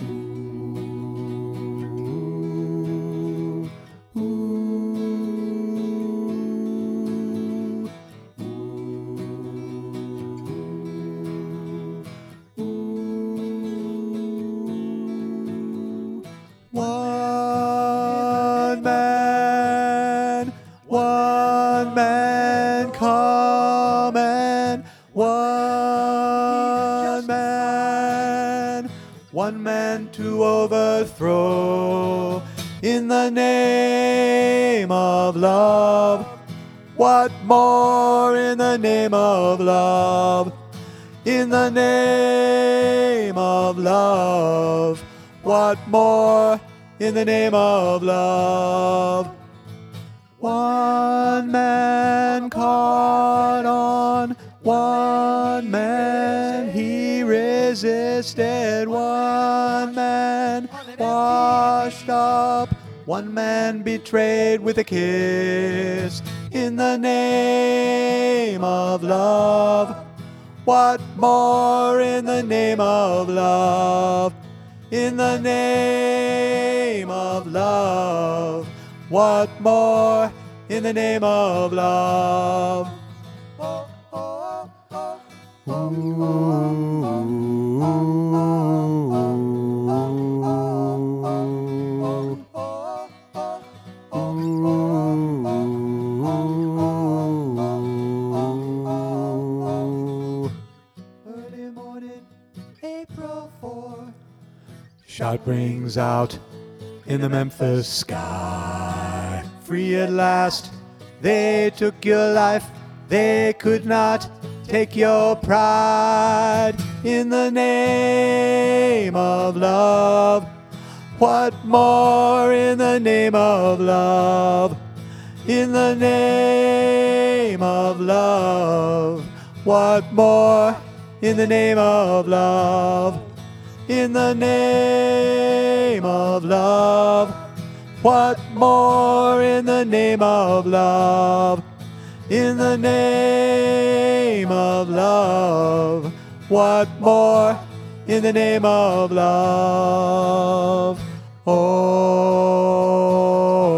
One man coming, one man to overthrow. In the name of love, what more in the name of love? In the name of love, what more in the name of love? One man caught on, one man he resisted, one man washed up, one man betrayed with a kiss. In the name of love, what more in the name of love? In the name of love, what more in the name of love? Early morning, April 4. Shout rings out in the Memphis sky. Free at last, they took your life, they could not take your pride. In the name of love, what more in the name of love? In the name of love, what more in the name of love? In the name of love, what more in the name of love? In the name of love, what more in the name of love? Oh.